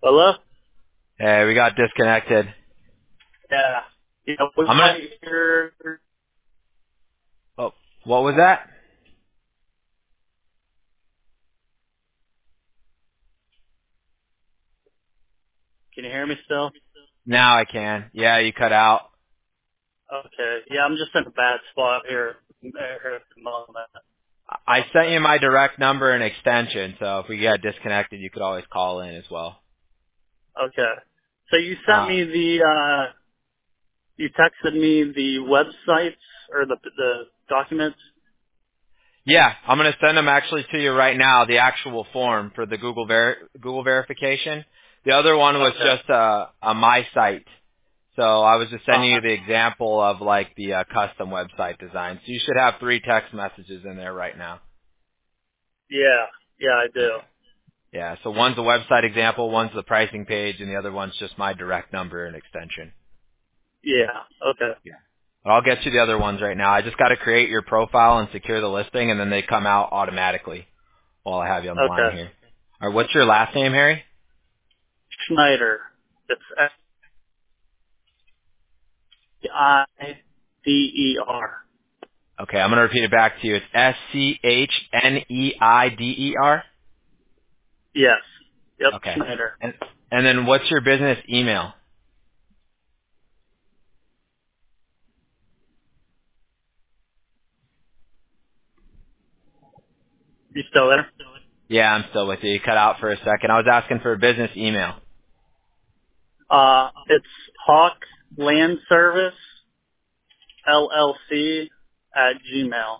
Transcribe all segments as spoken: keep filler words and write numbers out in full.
Hello? Hey, we got disconnected. Yeah. Yeah, was I'm gonna. I here? Oh, what was that? Can you hear me still? Now I can. Yeah, you cut out. Okay. Yeah, I'm just in a bad spot here, here at the moment. I sent you my direct number and extension, so if we get disconnected, you could always call in as well. Okay. So you sent Uh, me the, uh, you texted me the websites or the, the documents? yeah, I'm gonna send them actually to you right now. The actual form for the Google ver- Google verification. The other one was Okay. just a, a my site. So I was just sending Uh, you the example of like the uh, custom website design. So you should have three text messages in there right now. yeah. Yeah, I do. Okay. Yeah, so one's a website example, one's the pricing page, and the other one's just my direct number and extension. Yeah. Okay. Yeah. But I'll get you the other ones right now. I just got to create your profile and secure the listing, and then they come out automatically while I have you on the line Okay. here. All right, what's your last name, Harry? Schneider. It's S I D E R. Okay, I'm going to repeat it back to you. It's S C H N E I D E R? Yes. Yep, Okay. Schneider. And, and then what's your business email? You still there? Yeah, I'm still with you. You cut out for a second. I was asking for a business email. Uh, it's Hawk Land Service L L C at Gmail.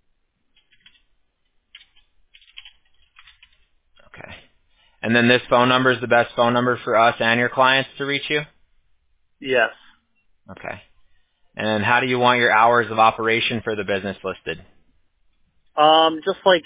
Okay. And then this phone number is the best phone number for us and your clients to reach you? Yes. Okay. And how do you want your hours of operation for the business listed? Um, just like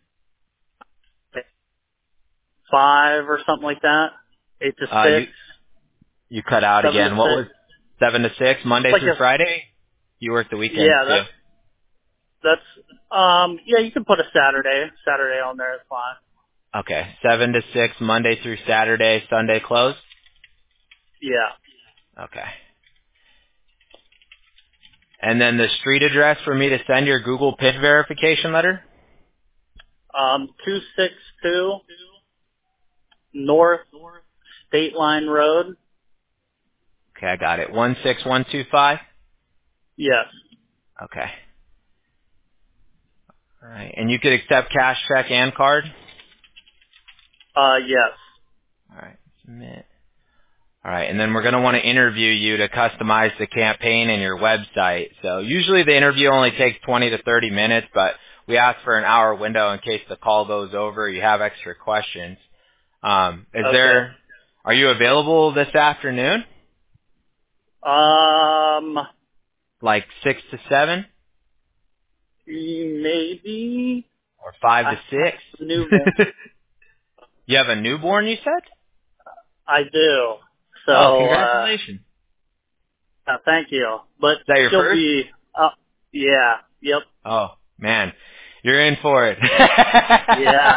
five or something like that. Eight to Uh, six, you you cut out seven to again. What six. was seven to six, Monday Like through a Friday? You work the weekends yeah. too. That's that's um yeah. You can put a Saturday Saturday on there. It's fine. Okay, seven to six, Monday through Saturday, Sunday closed. Yeah. Okay. And then the street address for me to send your Google PIN verification letter. Um, two six two North State Line Road. Okay, I got it. One six one two five. Yes. Okay. All right. And you could accept cash, check, and card. Uh, yes. All right. Submit. All right, and then we're going to want to interview you to customize the campaign and your website. So usually the interview only takes twenty to thirty minutes, but we ask for an hour window in case the call goes over or you have extra questions. Um, is Okay. there, are you available this afternoon? Um, Like six to seven maybe or five I to have a newborn. six? You have a newborn, you said? I do. Oh, So, uh, congratulations. uh, thank you. But Is that your she'll first? be, uh, yeah, yep, Oh, man. You're in for it. yeah.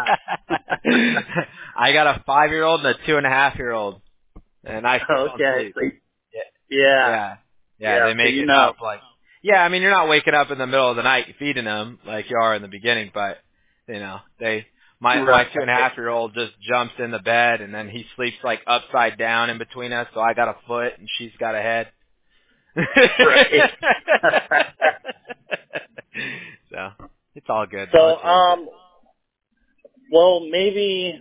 I got a five-year-old and a two-and-a-half-year-old, and I still don't Okay, sleep. so, Yeah. yeah, Yeah. Yeah, yeah, they so make you it know. up. Like, yeah, I mean, you're not waking up in the middle of the night feeding them like you are in the beginning, but, you know, they, my, my Right, two-and-a-half-year-old just jumps in the bed, and then he sleeps, like, upside down in between us, so I got a foot, and she's got a head. right. So it's all good though. So, It's worth it. um, well, maybe,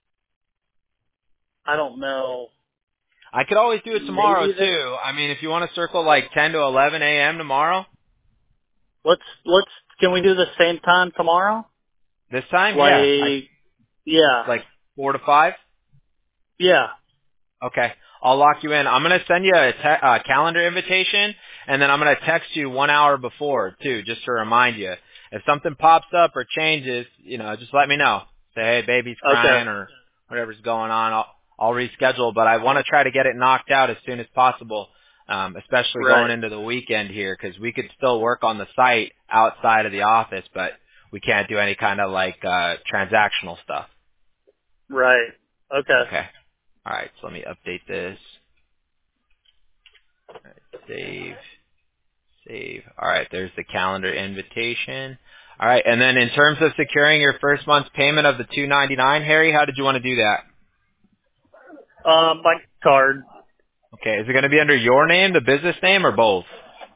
I don't know, I could always do it tomorrow maybe this, too. I mean, if you want to circle like ten to eleven a.m. tomorrow, let's, let's, can we do the same time tomorrow? this time, yeah, I Like, yeah, like four to five. yeah, Okay, I'll lock you in. I'm gonna send you a te- uh, calendar invitation, and then I'm gonna text you one hour before too, just to remind you. If something pops up or changes, you know, just let me know. Say, hey, baby's okay, crying or whatever's going on. I'll I'll reschedule, but I want to try to get it knocked out as soon as possible, um, especially right, going into the weekend here, because we could still work on the site outside of the office, but we can't do any kind of like uh, transactional stuff. right, okay. Okay. All right, so let me update this. All right, save, save. All right, there's the calendar invitation. All right, and then in terms of securing your first month's payment of the two ninety-nine, Harry, how did you want to do that? Uh, my card. Okay, is it going to be under your name, the business name, or both?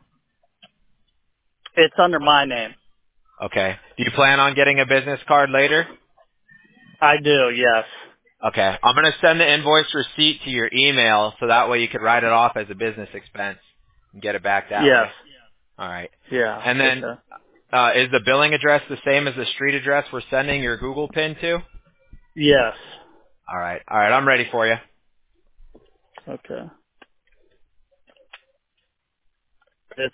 It's under my name. Okay. Do you plan on getting a business card later? I do, yes. Okay. I'm going to send the invoice receipt to your email so that way you could write it off as a business expense and get it back that Yes. way. All right. Yeah. And then Okay. uh, is the billing address the same as the street address we're sending your Google pin to? Yes. All right. All right. I'm ready for you. Okay. It's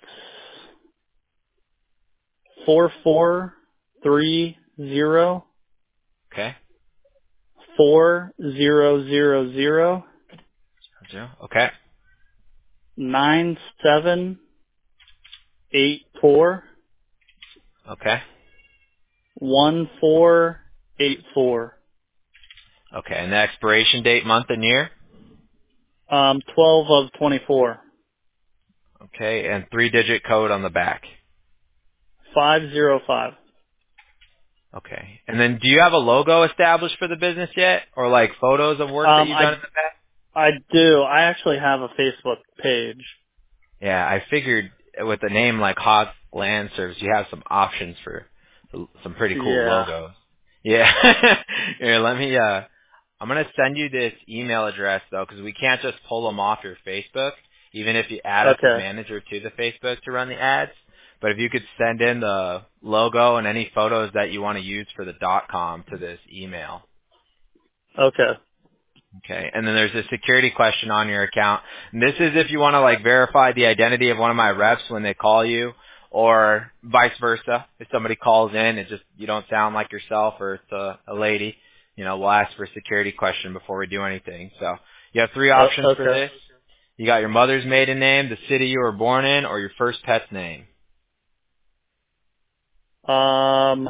four four three zero Okay. four zero zero zero Okay. nine seven eight four Okay. one four eight four. Okay. And the expiration date, month and year? Um, twelve of twenty four. Okay. And three-digit code on the back. Five zero five. Okay. And then do you have a logo established for the business yet? Or like photos of work that Um, you've done I in the past? I do. I actually have a Facebook page. Yeah, I figured with a name like Hog Land Service, you have some options for some pretty cool Yeah. logos. Yeah. Here, let me, uh, I'm going to send you this email address though, because we can't just pull them off your Facebook, even if you add us as Okay. manager to the Facebook to run the ads. But if you could send in the logo and any photos that you want to use for the dot com to this email. Okay. Okay, and then there's a security question on your account. And this is if you want to like verify the identity of one of my reps when they call you, or vice versa. If somebody calls in and just you don't sound like yourself, or it's a, a lady, you know, we'll ask for a security question before we do anything. So you have three Uh, options for okay. this. You got your mother's maiden name, the city you were born in, or your first pet's name. Um,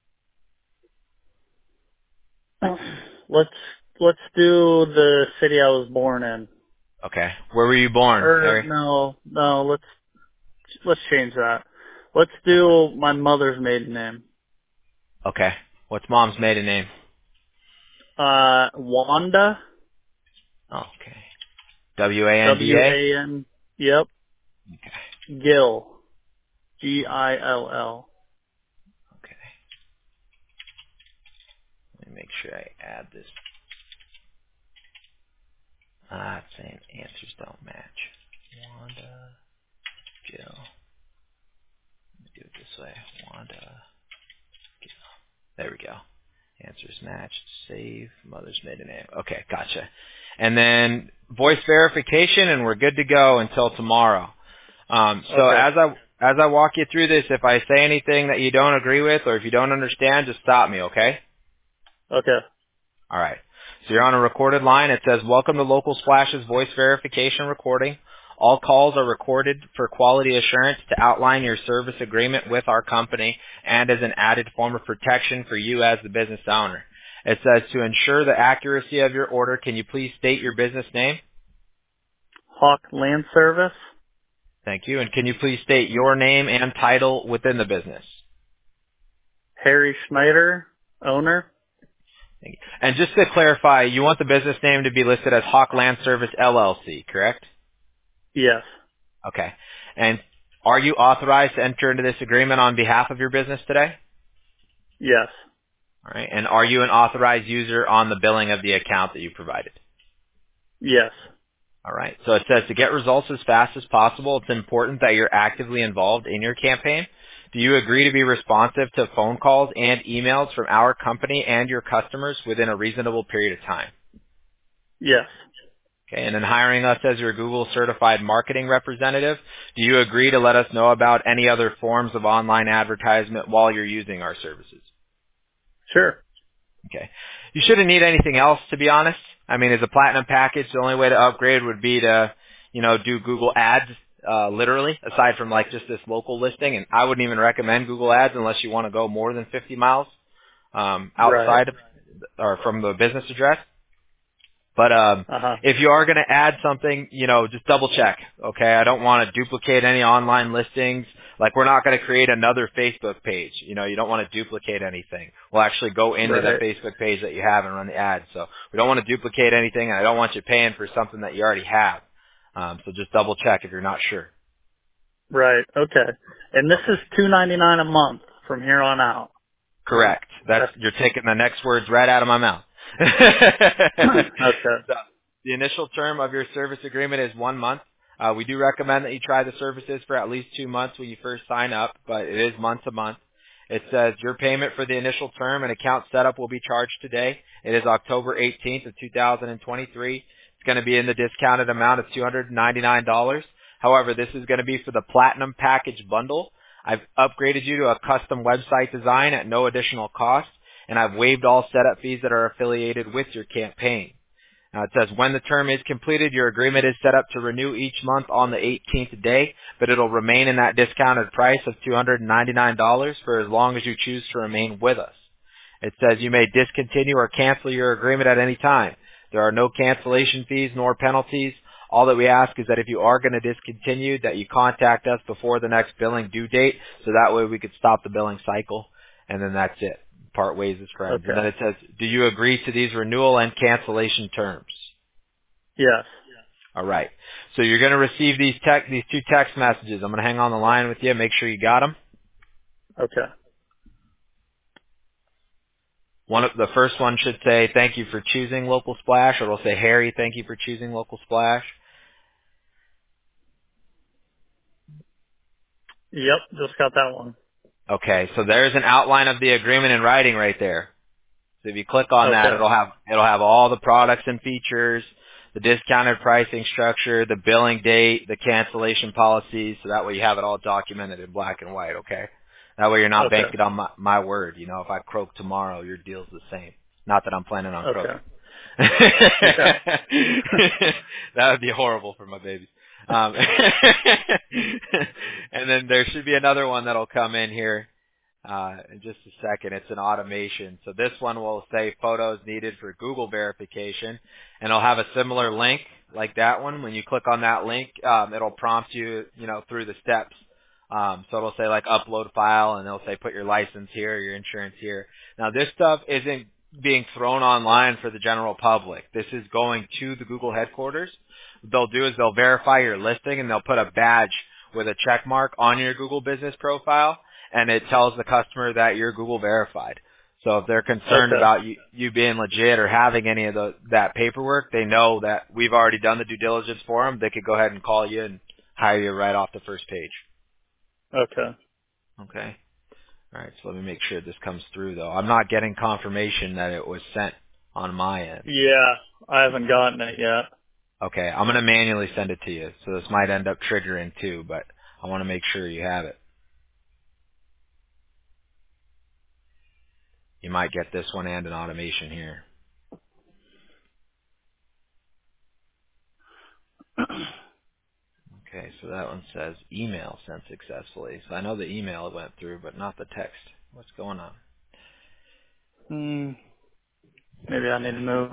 let's let's do the city I was born in. Okay, where were you born, Or Harry? no, no. Let's let's change that. Let's Okay. do my mother's maiden name. Okay, what's mom's maiden name? Uh, Wanda. Oh, okay. W A N D W A. A N. Yep. Okay. Gill. G I L L. Okay. Let me make sure I add this. Ah, it's saying answers don't match. Wanda Gill. Let me do it this way. Wanda Gill. There we go. Answers matched. Save. Mother's maiden name. Okay, gotcha. And then voice verification, and we're good to go until tomorrow. Um, so Okay. as I as I walk you through this, if I say anything that you don't agree with or if you don't understand, just stop me, okay? Okay. All right. So you're on a recorded line. It says, welcome to Local Splash's voice verification recording. All calls are recorded for quality assurance to outline your service agreement with our company and as an added form of protection for you as the business owner. It says, to ensure the accuracy of your order, can you please state your business name? Hawk Land Service. Thank you. And can you please state your name and title within the business? Harry Schneider, owner. Thank you. And just to clarify, you want the business name to be listed as Hawk Land Service L L C, correct? Yes. Okay. And are you authorized to enter into this agreement on behalf of your business today? Yes. All right. And are you an authorized user on the billing of the account that you provided? Yes. All right. So it says to get results as fast as possible, it's important that you're actively involved in your campaign. Do you agree to be responsive to phone calls and emails from our company and your customers within a reasonable period of time? Yes. Okay, and then hiring us as your Google certified marketing representative, do you agree to let us know about any other forms of online advertisement while you're using our services? Sure. Okay. You shouldn't need anything else, to be honest. I mean, as a platinum package, the only way to upgrade would be to, you know, do Google ads, uh, literally, aside from like just this local listing. And I wouldn't even recommend Google ads unless you want to go more than fifty miles, um, Right. outside of, or from the business address. But um, Uh-huh. if you are going to add something, you know, just double check. Okay, I don't want to duplicate any online listings. Like we're not going to create another Facebook page. You know, you don't want to duplicate anything. We'll actually go into the Right. Facebook page that you have and run the ad. So we don't want to duplicate anything, and I don't want you paying for something that you already have. Um, so just double check if you're not sure. Right. Okay. And this is Okay. two ninety nine a month from here on out. Correct. That's That's you're taking the next words right out of my mouth. okay. So, the initial term of your service agreement is one month. Uh, we do recommend that you try the services for at least two months when you first sign up, but it is month to month. It says your payment for the initial term and account setup will be charged today. It is October eighteenth of two thousand twenty-three. It's going to be in the discounted amount of two hundred ninety-nine dollars. However, this is going to be for the Platinum Package Bundle. I've upgraded you to a custom website design at no additional cost, and I've waived all setup fees that are affiliated with your campaign. Now it says when the term is completed, your agreement is set up to renew each month on the eighteenth day, but it'll remain in that discounted price of two hundred ninety-nine dollars for as long as you choose to remain with us. It says you may discontinue or cancel your agreement at any time. There are no cancellation fees nor penalties. All that we ask is that if you are going to discontinue, that you contact us before the next billing due date, so that way we could stop the billing cycle, and then that's it. Part ways as friends. And then Okay. it says, do you agree to these renewal and cancellation terms? Yes. All right. So you're going to receive these tech, these two text messages. I'm going to hang on the line with you. Make sure you got them. Okay. One of the first one should say, "Thank you for choosing Local Splash," or it'll say, "Harry, thank you for choosing Local Splash." Yep. Just got that one. Okay. So there's an outline of the agreement in writing right there. So if you click on that, Okay. it'll have it'll have all the products and features, the discounted pricing structure, the billing date, the cancellation policies. So that way you have it all documented in black and white. Okay. That way you're not Okay. banking on my, my word. You know, if I croak tomorrow, your deal's the same. Not that I'm planning on croaking. Okay. Yeah. That would be horrible for my babies. Um, and then there should be another one that'll come in here uh, in just a second. It's an automation. So this one will say photos needed for Google verification, and it'll have a similar link like that one. When you click on that link, um, it'll prompt you, you know, through the steps. Um, so it'll say like upload file, and it'll say put your license here, your insurance here. Now this stuff isn't being thrown online for the general public. This is going to the Google headquarters. What they'll do is they'll verify your listing, and they'll put a badge with a check mark on your Google business profile, and it tells the customer that you're Google verified. So if they're concerned Okay. about you, you being legit or having any of the, that paperwork, they know that we've already done the due diligence for them. They could go ahead and call you and hire you right off the first page. Okay. Okay. All right. So let me make sure this comes through, though. I'm not getting confirmation that it was sent on my end. Yeah. I haven't gotten it yet. Okay. I'm going to manually send it to you. So this might end up triggering too, but I want to make sure you have it. You might get this one and an automation here. Okay, so that one says email sent successfully. So I know the email went through, but not the text. What's going on? Hmm. Maybe I need to move.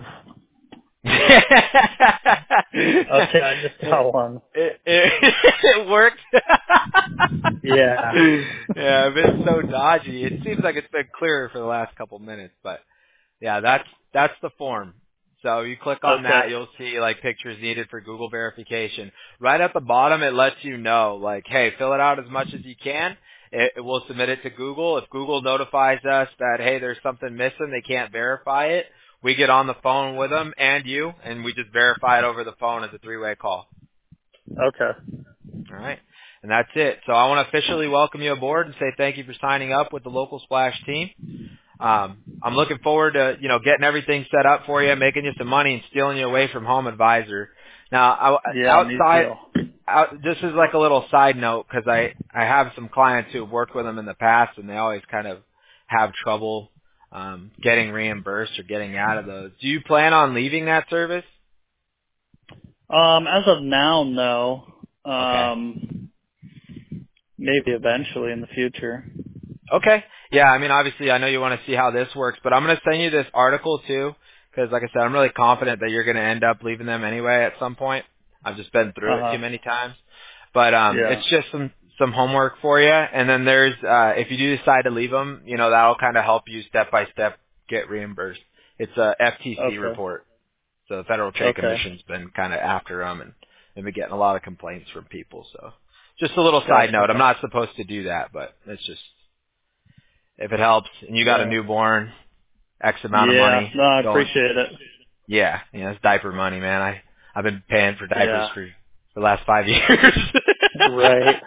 Okay. I just it, got one. it, it, it worked. Yeah. Yeah, I've been so dodgy. It seems like it's been clearer for the last couple minutes, but yeah, that's that's the form. So you click on Okay. that, you'll see like pictures needed for Google verification. Right at the bottom, it lets you know, like, hey, fill it out as much as you can. It, it will submit it to Google. If Google notifies us that, hey, there's something missing, they can't verify it, we get on the phone with them and you, and we just verify it over the phone as a three-way call. Okay. All right. And that's it. So I want to officially welcome you aboard and say thank you for signing up with the Local Splash team. Um, I'm looking forward to, you know, getting everything set up for you, making you some money, and stealing you away from Home Advisor. Now, I, Yeah. Me outside, too. out, this is like a little side note because I, I have some clients who have worked with them in the past, and they always kind of have trouble um, getting reimbursed or getting out of those. Do you plan on leaving that service? Um. As of now, no. Okay. Um. Maybe eventually in the future. Okay. Yeah, I mean, obviously, I know you want to see how this works, but I'm going to send you this article, too. because, like I said, I'm really confident that you're going to end up leaving them anyway at some point. I've just been through it Uh-huh. too many times. But um, Yeah. it's just some some homework for you. And then there's uh, if you do decide to leave them, you know, that'll kind of help you step by step get reimbursed. It's a F T C Okay. report. So the Federal Trade Okay. Commission's been kind of after them, and they've been getting a lot of complaints from people. So just a little side Gotcha. note. I'm not supposed to do that, but it's just if it helps. And you got a Yeah. newborn, X amount of Yeah. money No, I going. appreciate it. Yeah, yeah, it's diaper money, man. I I've been paying for diapers Yeah. for the last five years. Right.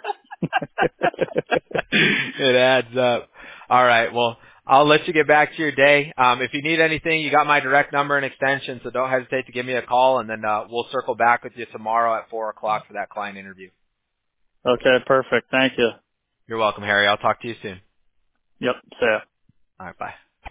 It adds up. All right, well, I'll let you get back to your day. Um, if you need anything, you got my direct number and extension, so don't hesitate to give me a call, and then uh, we'll circle back with you tomorrow at four o'clock for that client interview. Okay, perfect. Thank you. You're welcome, Harry. I'll talk to you soon. Yep. See ya.